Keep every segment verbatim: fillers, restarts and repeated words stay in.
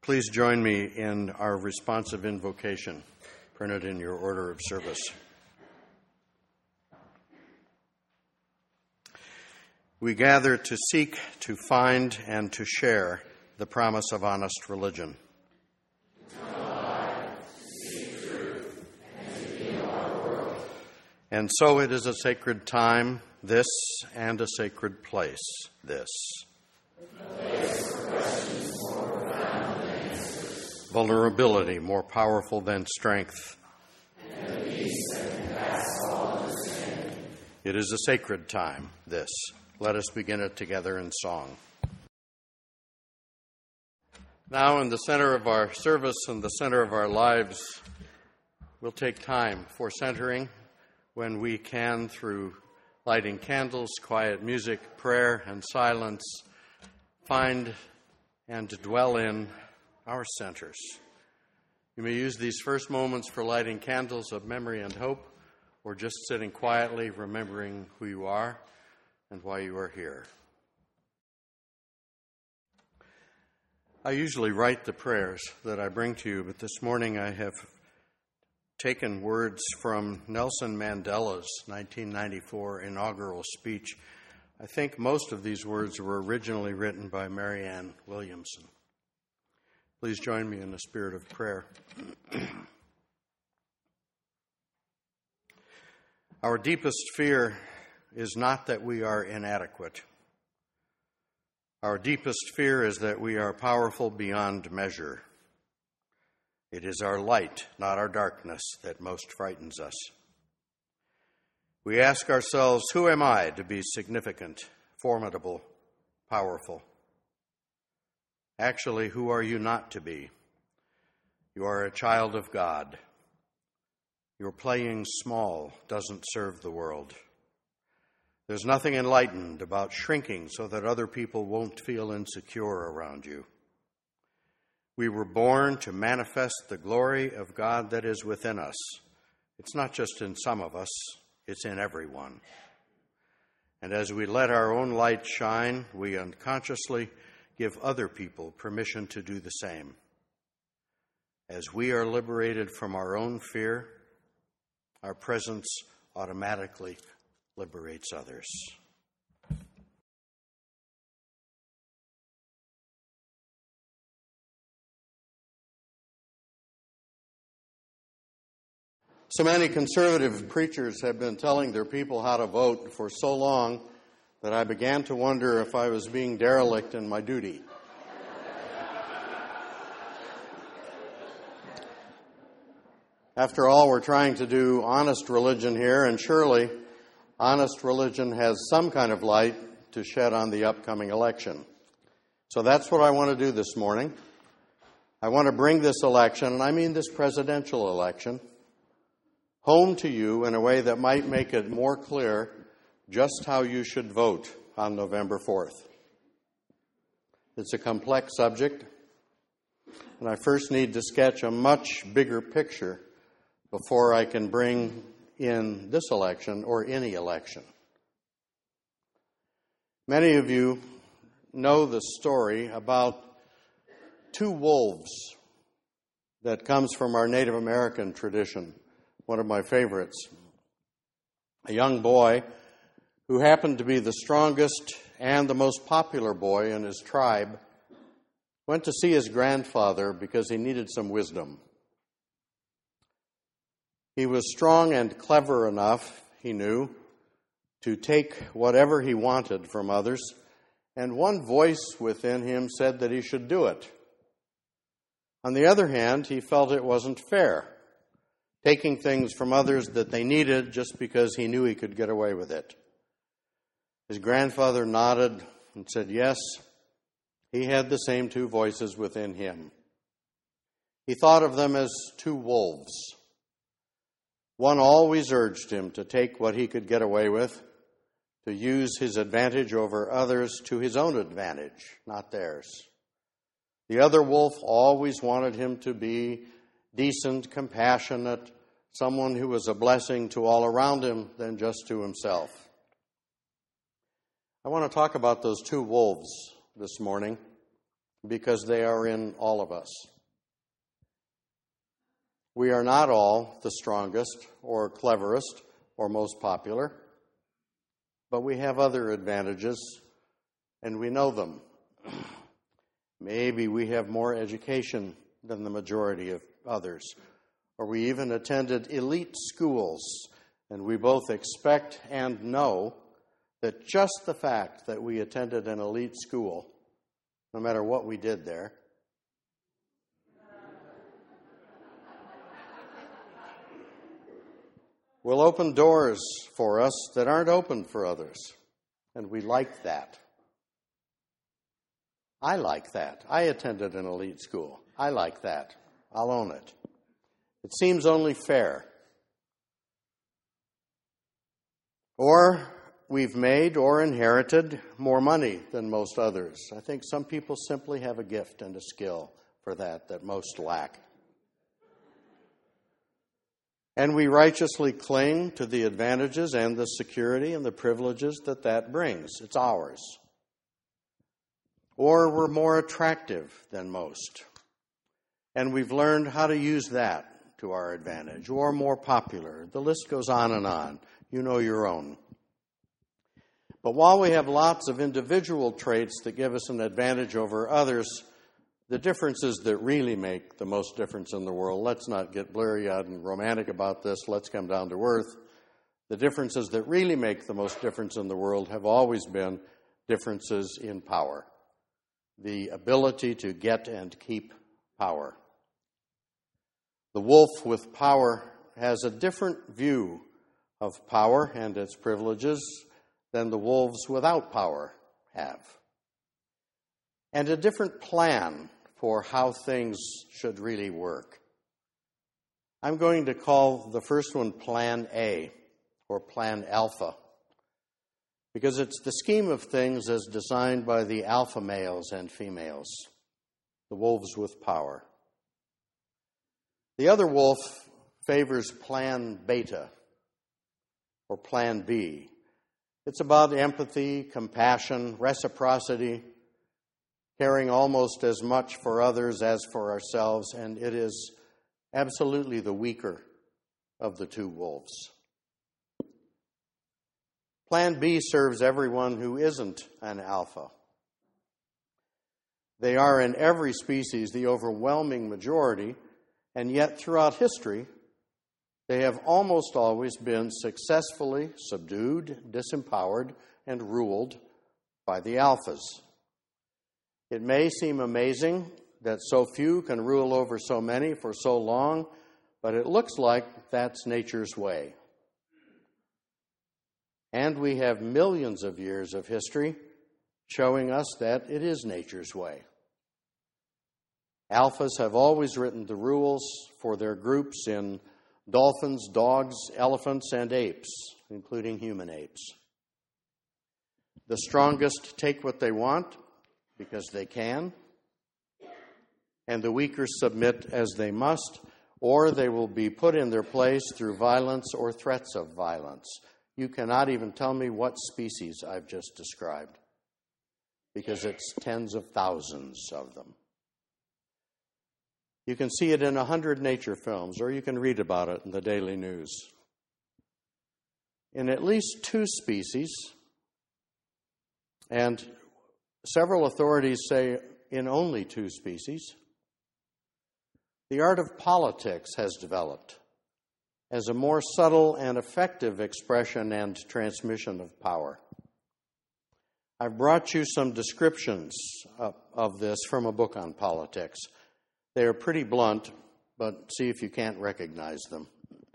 Please join me in our responsive invocation, printed in your order of service. We gather to seek, to find, and to share the promise of honest religion. And so it is a sacred time, this, and a sacred place, this. A place for questions more profound than answers. Vulnerability more powerful than strength. And a peace that can pass all understanding. It is a sacred time, this. Let us begin it together in song. Now, in the center of our service and the center of our lives, we'll take time for centering when we can, through lighting candles, quiet music, prayer, and silence, find and dwell in our centers. You may use these first moments for lighting candles of memory and hope, or just sitting quietly, remembering who you are and why you are here. I usually write the prayers that I bring to you, but this morning I have taken words from Nelson Mandela's nineteen ninety-four inaugural speech. I think most of these words were originally written by Marianne Williamson. Please join me in a spirit of prayer. Our deepest fear is not that we are inadequate. Our deepest fear is that we are powerful beyond measure. It is our light, not our darkness, that most frightens us. We ask ourselves, who am I to be significant, formidable, powerful? Actually, who are you not to be? You are a child of God. Your playing small doesn't serve the world. There's nothing enlightened about shrinking so that other people won't feel insecure around you. We were born to manifest the glory of God that is within us. It's not just in some of us, it's in everyone. And as we let our own light shine, we unconsciously give other people permission to do the same. As we are liberated from our own fear, our presence automatically liberates others. So many conservative preachers have been telling their people how to vote for so long that I began to wonder if I was being derelict in my duty. After all, we're trying to do honest religion here, and surely honest religion has some kind of light to shed on the upcoming election. So that's what I want to do this morning. I want to bring this election, and I mean this presidential election, home to you in a way that might make it more clear just how you should vote on November fourth. It's a complex subject, and I first need to sketch a much bigger picture before I can bring in this election or any election. Many of you know the story about two wolves that comes from our Native American tradition. One of my favorites. A young boy who happened to be the strongest and the most popular boy in his tribe went to see his grandfather because he needed some wisdom. He was strong and clever enough, he knew, to take whatever he wanted from others, and one voice within him said that he should do it. On the other hand, he felt it wasn't fair, taking things from others that they needed just because he knew he could get away with it. His grandfather nodded and said yes, he had the same two voices within him. He thought of them as two wolves. One always urged him to take what he could get away with, to use his advantage over others to his own advantage, not theirs. The other wolf always wanted him to be decent, compassionate, someone who was a blessing to all around him than just to himself. I want to talk about those two wolves this morning because they are in all of us. We are not all the strongest or cleverest or most popular, but we have other advantages, and we know them. Maybe we have more education than the majority of others, or we even attended elite schools, and we both expect and know that just the fact that we attended an elite school, no matter what we did there, will open doors for us that aren't open for others, and we like that. I like that. I attended an elite school. I like that. I'll own it. It seems only fair. Or we've made or inherited more money than most others. I think some people simply have a gift and a skill for that that most lack. And we righteously cling to the advantages and the security and the privileges that that brings. It's ours. Or we're more attractive than most. And we've learned how to use that to our advantage. Or more popular. The list goes on and on. You know your own. But while we have lots of individual traits that give us an advantage over others, the differences that really make the most difference in the world, let's not get blurry-eyed and romantic about this, let's come down to earth. The differences that really make the most difference in the world have always been differences in power. The ability to get and keep power. The wolf with power has a different view of power and its privileges than the wolves without power have. And a different plan for how things should really work. I'm going to call the first one Plan A, or Plan Alpha, because it's the scheme of things as designed by the alpha males and females, the wolves with power. The other wolf favors Plan Beta, or Plan B. It's about empathy, compassion, reciprocity, caring almost as much for others as for ourselves, and it is absolutely the weaker of the two wolves. Plan B serves everyone who isn't an alpha. They are in every species the overwhelming majority, and yet throughout history, they have almost always been successfully subdued, disempowered, and ruled by the alphas. It may seem amazing that so few can rule over so many for so long, but it looks like that's nature's way. And we have millions of years of history showing us that it is nature's way. Alphas have always written the rules for their groups in dolphins, dogs, elephants, and apes, including human apes. The strongest take what they want because they can, and the weaker submit as they must, or they will be put in their place through violence or threats of violence. You cannot even tell me what species I've just described, because it's tens of thousands of them. You can see it in a hundred nature films, or you can read about it in the daily news. In at least two species, and several authorities say in only two species, the art of politics has developed as a more subtle and effective expression and transmission of power. I've brought you some descriptions of, of this from a book on politics. They are pretty blunt, but see if you can't recognize them.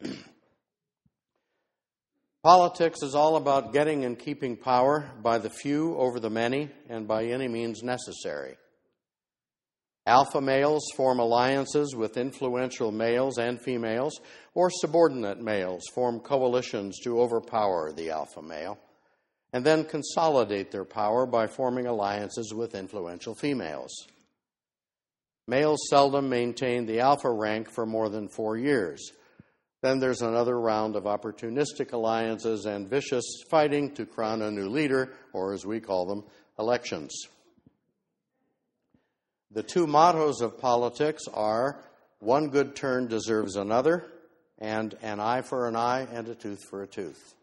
Politics is all about getting and keeping power by the few over the many and by any means necessary. Alpha males form alliances with influential males and females, or subordinate males form coalitions to overpower the alpha male, and then consolidate their power by forming alliances with influential females. Males seldom maintain the alpha rank for more than four years. Then there's another round of opportunistic alliances and vicious fighting to crown a new leader, or as we call them, elections. The two mottos of politics are, one good turn deserves another, and an eye for an eye and a tooth for a tooth.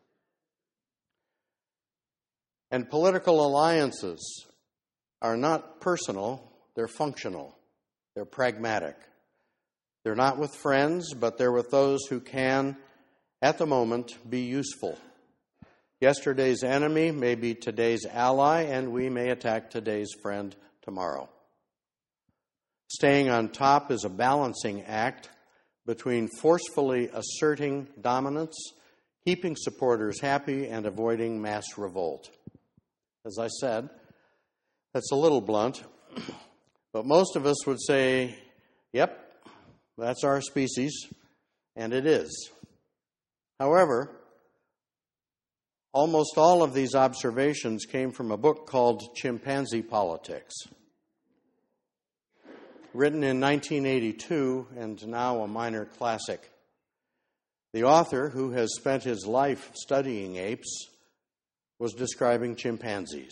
And political alliances are not personal, they're functional, they're pragmatic. They're not with friends, but they're with those who can, at the moment, be useful. Yesterday's enemy may be today's ally, and we may attack today's friend tomorrow. Staying on top is a balancing act between forcefully asserting dominance, keeping supporters happy, and avoiding mass revolt. As I said, that's a little blunt, but most of us would say, yep, that's our species, and it is. However, almost all of these observations came from a book called Chimpanzee Politics, written in nineteen eighty-two and now a minor classic. The author, who has spent his life studying apes, was describing chimpanzees.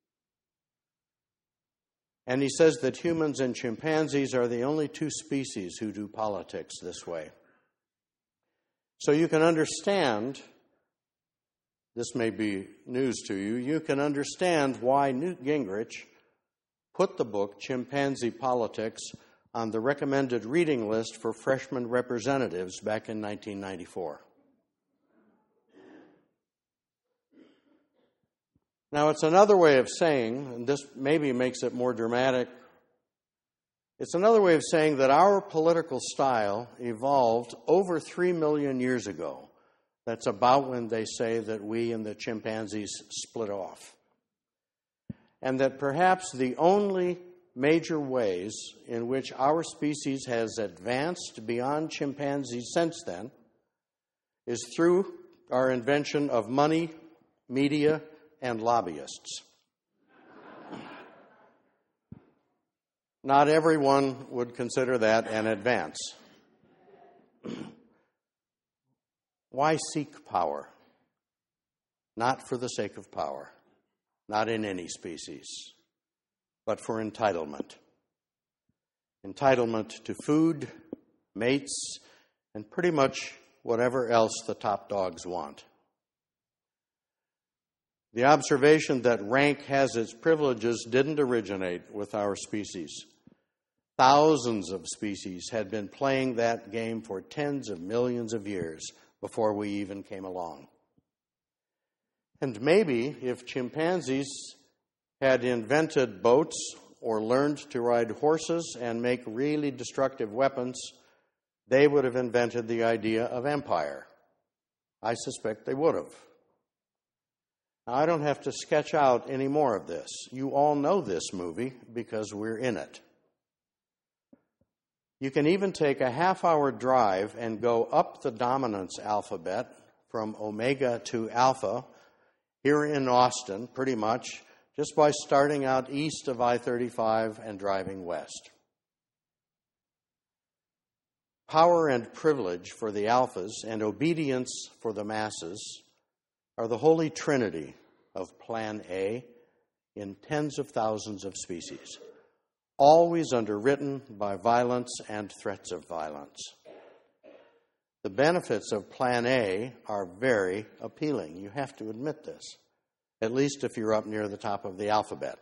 And he says that humans and chimpanzees are the only two species who do politics this way. So you can understand, this may be news to you, you can understand why Newt Gingrich put the book Chimpanzee Politics on the recommended reading list for freshman representatives back in nineteen ninety-four. Now, it's another way of saying, and this maybe makes it more dramatic, it's another way of saying that our political style evolved over three million years ago. That's about when they say that we and the chimpanzees split off. And that perhaps the only major ways in which our species has advanced beyond chimpanzees since then is through our invention of money, media, and lobbyists. Not everyone would consider that an advance. Why seek power? Not for the sake of power, not in any species, but for entitlement. Entitlement to food, mates, and pretty much whatever else the top dogs want. The observation that rank has its privileges didn't originate with our species. Thousands of species had been playing that game for tens of millions of years before we even came along. And maybe if chimpanzees had invented boats or learned to ride horses and make really destructive weapons, they would have invented the idea of empire. I suspect they would have. Now, I don't have to sketch out any more of this. You all know this movie because we're in it. You can even take a half-hour drive and go up the dominance alphabet from omega to alpha here in Austin, pretty much, just by starting out east of I thirty-five and driving west. Power and privilege for the alphas and obedience for the masses are the holy trinity of Plan A in tens of thousands of species, always underwritten by violence and threats of violence. The benefits of Plan A are very appealing. You have to admit this, at least if you're up near the top of the alphabet.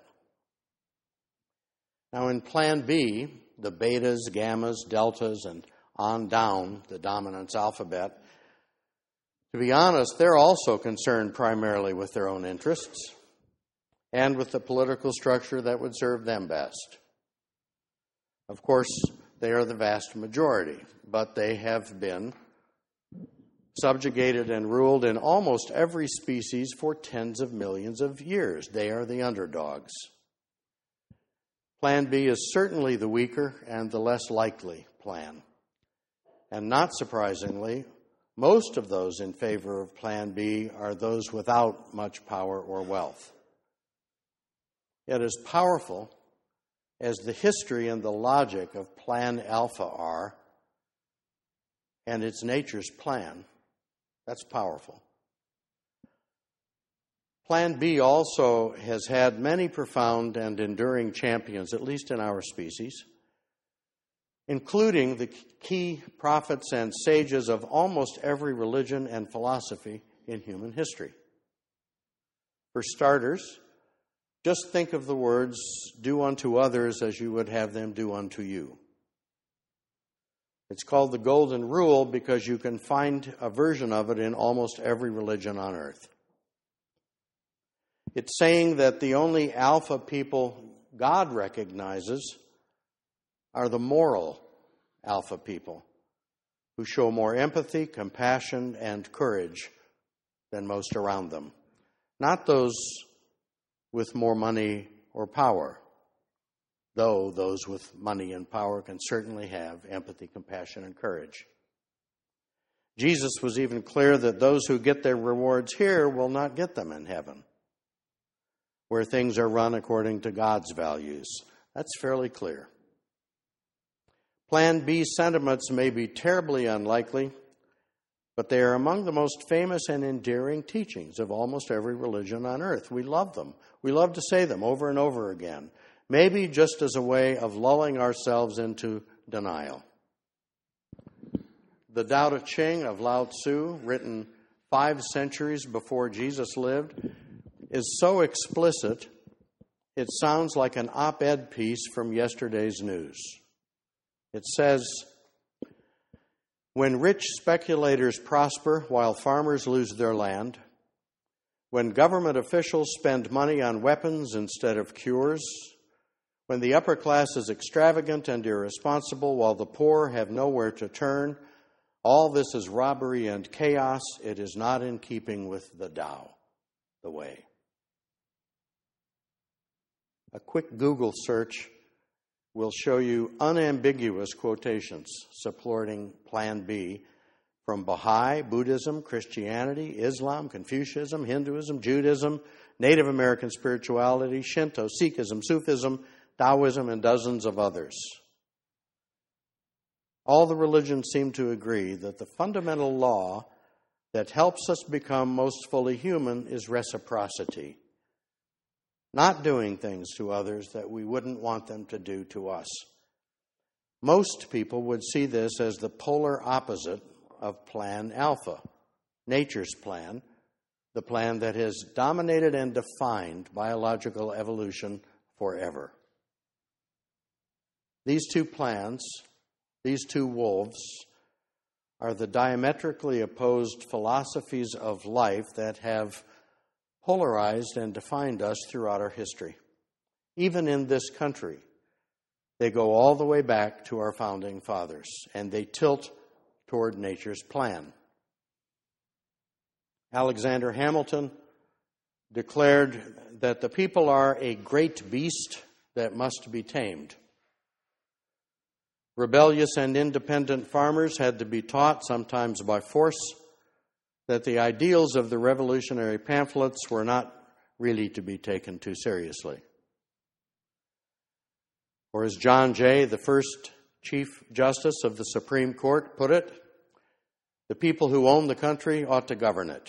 Now, in Plan B, the betas, gammas, deltas, and on down the dominance alphabet, to be honest, they're also concerned primarily with their own interests and with the political structure that would serve them best. Of course, they are the vast majority, but they have been subjugated and ruled in almost every species for tens of millions of years. They are the underdogs. Plan B is certainly the weaker and the less likely plan. And not surprisingly, most of those in favor of Plan B are those without much power or wealth. Yet as powerful as the history and the logic of Plan Alpha are, and its nature's plan, that's powerful. Plan B also has had many profound and enduring champions, at least in our species, including the key prophets and sages of almost every religion and philosophy in human history. For starters, just think of the words, "Do unto others as you would have them do unto you." It's called the Golden Rule because you can find a version of it in almost every religion on earth. It's saying that the only alpha people God recognizes are the moral alpha people who show more empathy, compassion, and courage than most around them. Not those with more money or power, though those with money and power can certainly have empathy, compassion, and courage. Jesus was even clear that those who get their rewards here will not get them in heaven, where things are run according to God's values. That's fairly clear. Plan B sentiments may be terribly unlikely, but they are among the most famous and endearing teachings of almost every religion on earth. We love them. We love to say them over and over again, maybe just as a way of lulling ourselves into denial. The Tao Te Ching of Lao Tzu, written five centuries before Jesus lived, is so explicit it sounds like an op-ed piece from yesterday's news. It says, "When rich speculators prosper while farmers lose their land, when government officials spend money on weapons instead of cures, when the upper class is extravagant and irresponsible while the poor have nowhere to turn, all this is robbery and chaos. It is not in keeping with the Tao, the way." A quick Google search will show you unambiguous quotations supporting Plan B from Baha'i, Buddhism, Christianity, Islam, Confucianism, Hinduism, Judaism, Native American spirituality, Shinto, Sikhism, Sufism, Taoism, and dozens of others. All the religions seem to agree that the fundamental law that helps us become most fully human is reciprocity. Not doing things to others that we wouldn't want them to do to us. Most people would see this as the polar opposite of Plan Alpha, nature's plan, the plan that has dominated and defined biological evolution forever. These two plans, these two wolves, are the diametrically opposed philosophies of life that have polarized and defined us throughout our history. Even in this country, they go all the way back to our founding fathers, and they tilt toward nature's plan. Alexander Hamilton declared that the people are a great beast that must be tamed. Rebellious and independent farmers had to be taught, sometimes by force, that the ideals of the revolutionary pamphlets were not really to be taken too seriously. Or as John Jay, the first Chief Justice of the Supreme Court, put it, the people who own the country ought to govern it.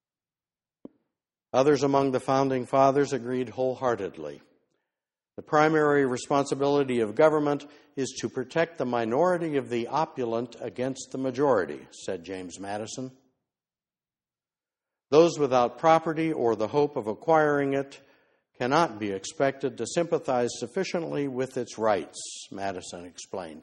Others among the founding fathers agreed wholeheartedly. The primary responsibility of government is to protect the minority of the opulent against the majority, said James Madison. Those without property or the hope of acquiring it cannot be expected to sympathize sufficiently with its rights, Madison explained.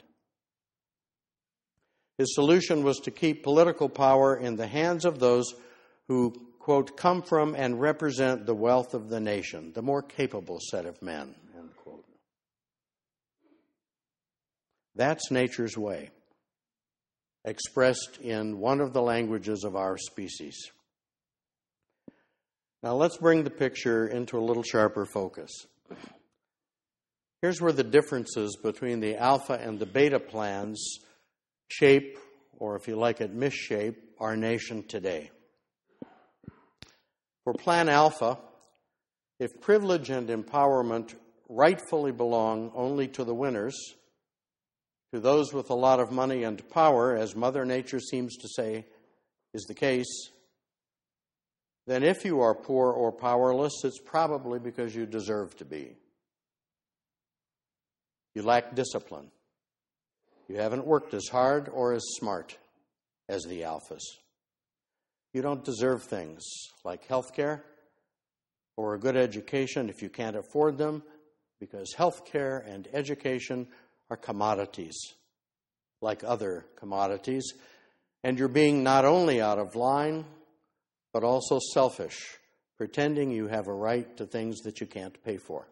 His solution was to keep political power in the hands of those who, quote, come from and represent the wealth of the nation, the more capable set of men, end quote. That's nature's way, expressed in one of the languages of our species. Now let's bring the picture into a little sharper focus. Here's where the differences between the alpha and the beta plans shape, or if you like it, misshape, our nation today. For Plan Alpha, if privilege and empowerment rightfully belong only to the winners, to those with a lot of money and power, as Mother Nature seems to say is the case, then if you are poor or powerless, it's probably because you deserve to be. You lack discipline. You haven't worked as hard or as smart as the alphas. You don't deserve things like health care or a good education if you can't afford them, because health care and education are commodities like other commodities, and you're being not only out of line, but also selfish, pretending you have a right to things that you can't pay for.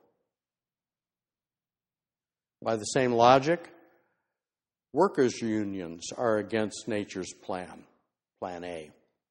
By the same logic, workers' unions are against nature's plan, Plan A.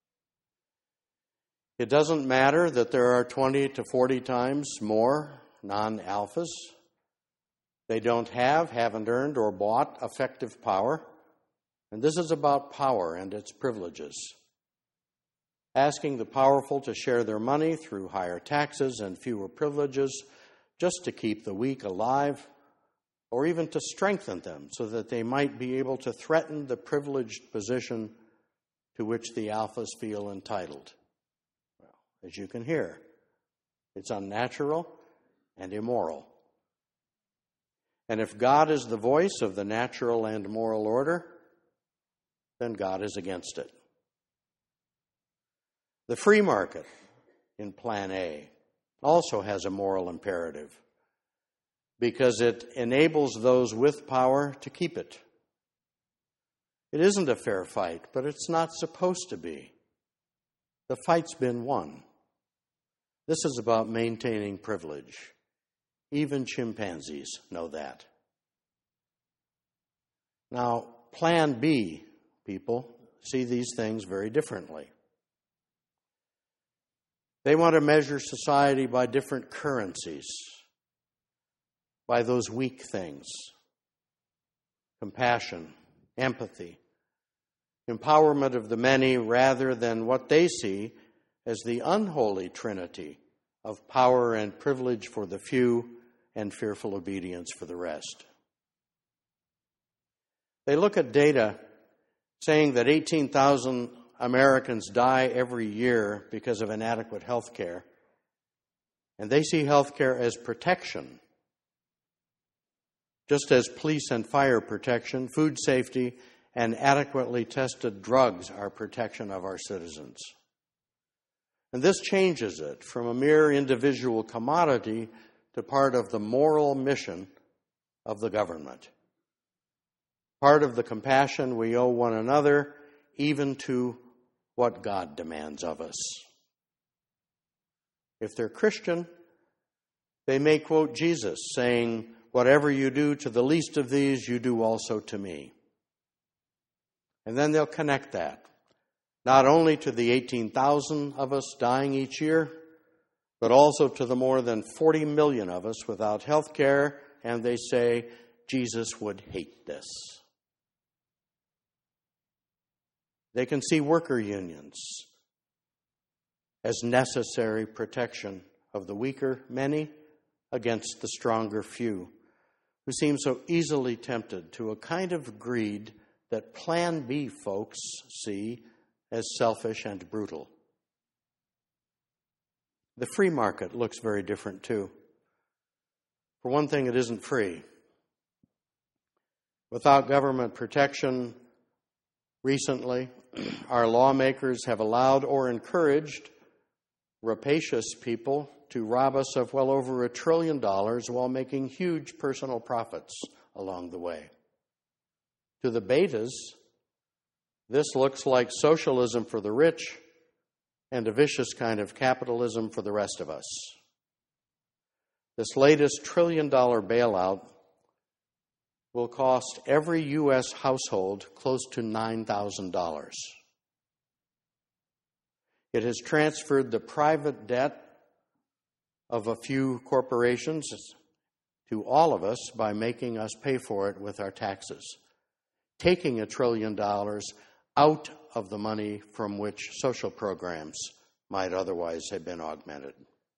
It doesn't matter that there are twenty to forty times more non-alphas. They don't have, haven't earned, or bought effective power. And this is about power and its privileges. Asking the powerful to share their money through higher taxes and fewer privileges just to keep the weak alive, or even to strengthen them so that they might be able to threaten the privileged position to which the alphas feel entitled. Well, as you can hear, it's unnatural and immoral. And if God is the voice of the natural and moral order, then God is against it. The free market in Plan A also has a moral imperative because it enables those with power to keep it. It isn't a fair fight, but it's not supposed to be. The fight's been won. This is about maintaining privilege. Even chimpanzees know that. Now, Plan B people see these things very differently. They want to measure society by different currencies, by those weak things: compassion, empathy, empowerment of the many, rather than what they see as the unholy trinity of power and privilege for the few and fearful obedience for the rest. They look at data saying that eighteen thousand Americans die every year because of inadequate health care, and they see health care as protection, just as police and fire protection, food safety, and adequately tested drugs are protection of our citizens. And this changes it from a mere individual commodity to part of the moral mission of the government. Part of the compassion we owe one another, even to what God demands of us. If they're Christian, they may quote Jesus saying, "Whatever you do to the least of these, you do also to me." And then they'll connect that, not only to the eighteen thousand of us dying each year, but also to the more than forty million of us without health care, and they say, Jesus would hate this. They can see worker unions as necessary protection of the weaker many against the stronger few, who seem so easily tempted to a kind of greed that Plan B folks see as selfish and brutal. The free market looks very different too. For one thing, it isn't free. Without government protection, recently, our lawmakers have allowed or encouraged rapacious people to rob us of well over a trillion dollars while making huge personal profits along the way. To the betas, this looks like socialism for the rich and a vicious kind of capitalism for the rest of us. This latest trillion-dollar bailout will cost every U S household close to nine thousand dollars. It has transferred the private debt of a few corporations to all of us by making us pay for it with our taxes, taking a trillion dollars out of the money from which social programs might otherwise have been augmented.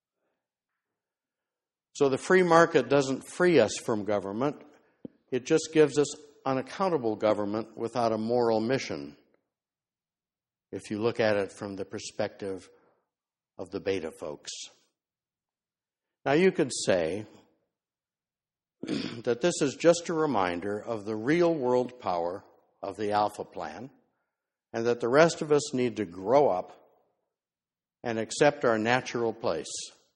So the free market doesn't free us from government. It just gives us unaccountable government without a moral mission, if you look at it from the perspective of the beta folks. Now you could say that this is just a reminder of the real world power of the Alpha Plan, and that the rest of us need to grow up and accept our natural place.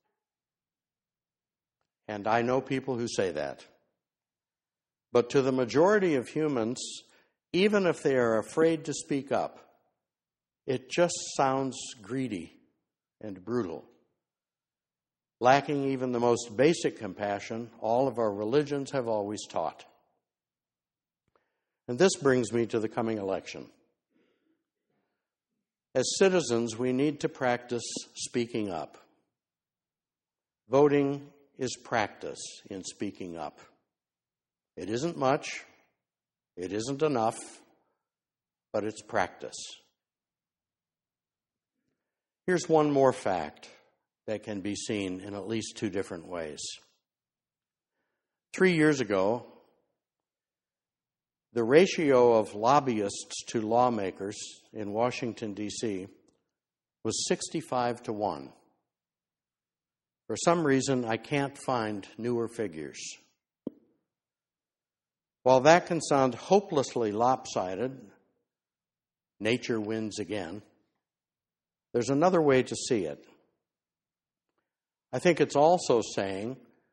And I know people who say that. But to the majority of humans, even if they are afraid to speak up, it just sounds greedy and brutal. Lacking even the most basic compassion all of our religions have always taught. And this brings me to the coming election. As citizens, we need to practice speaking up. Voting is practice in speaking up. It isn't much, it isn't enough, but it's practice. Here's one more fact that can be seen in at least two different ways. Three years ago, the ratio of lobbyists to lawmakers in Washington, D C was sixty-five to one. For some reason, I can't find newer figures. While that can sound hopelessly lopsided, nature wins again, there's another way to see it. I think it's also saying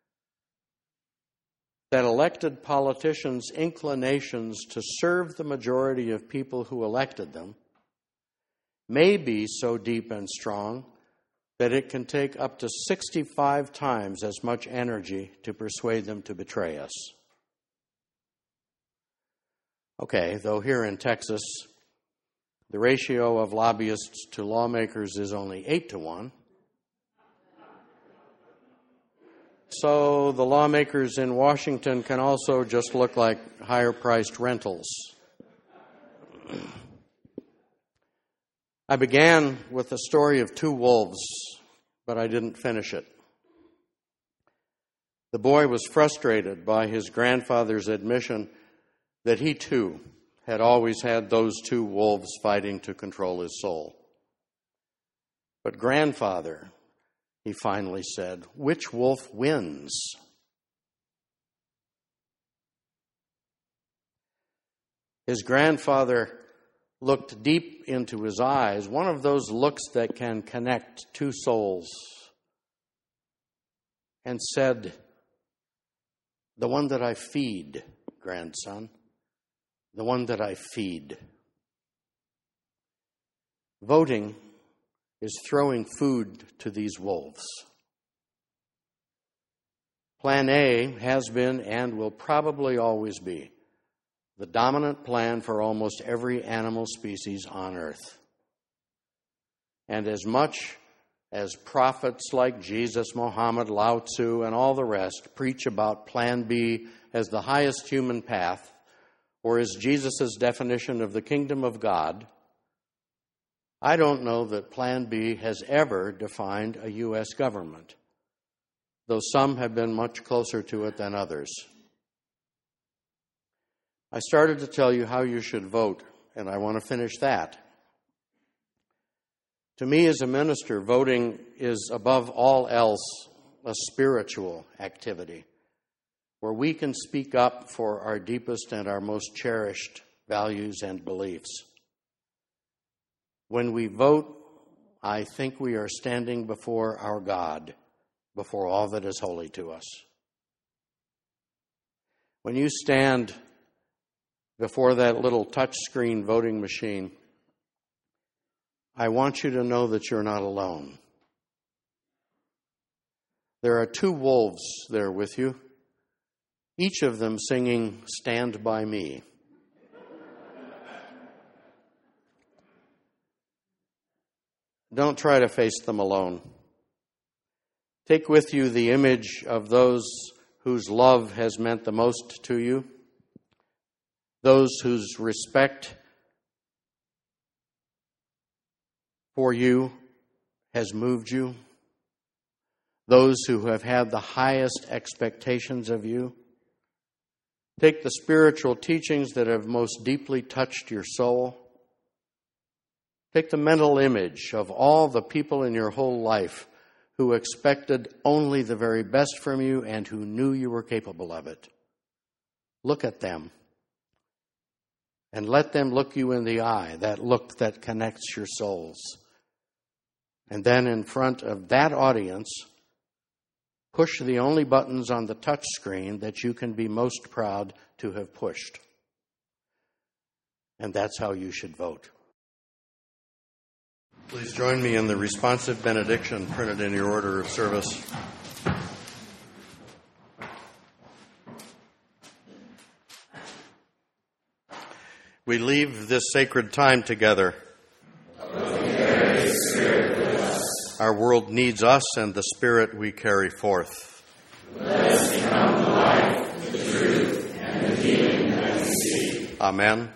that elected politicians' inclinations to serve the majority of people who elected them may be so deep and strong that it can take up to sixty-five times as much energy to persuade them to betray us. Okay, though here in Texas, the ratio of lobbyists to lawmakers is only eight to one. So the lawmakers in Washington can also just look like higher-priced rentals. I began with the story of two wolves, but I didn't finish it. The boy was frustrated by his grandfather's admission that he too had always had those two wolves fighting to control his soul. But grandfather, he finally said, which wolf wins? His grandfather looked deep into his eyes, one of those looks that can connect two souls, and said, the one that I feed, grandson, the one that I feed. Voting is throwing food to these wolves. Plan A has been and will probably always be the dominant plan for almost every animal species on Earth. And as much as prophets like Jesus, Muhammad, Lao Tzu, and all the rest preach about Plan B as the highest human path, or as Jesus' definition of the kingdom of God, I don't know that Plan B has ever defined a U S government, though some have been much closer to it than others. I started to tell you how you should vote, and I want to finish that. To me as a minister, voting is above all else a spiritual activity where we can speak up for our deepest and our most cherished values and beliefs. When we vote, I think we are standing before our God, before all that is holy to us. When you stand before that little touch-screen voting machine, I want you to know that you're not alone. There are two wolves there with you, each of them singing "Stand By Me." Don't try to face them alone. Take with you the image of those whose love has meant the most to you, those whose respect for you has moved you, those who have had the highest expectations of you. Take the spiritual teachings that have most deeply touched your soul. Take the mental image of all the people in your whole life who expected only the very best from you and who knew you were capable of it. Look at them. And let them look you in the eye, that look that connects your souls. And then in front of that audience, push the only buttons on the touch screen that you can be most proud to have pushed. And that's how you should vote. Please join me in the responsive benediction printed in your order of service. We leave this sacred time together. Our world needs us and the Spirit we carry forth. Let us become the life, the truth, and the healing that we seek. Amen.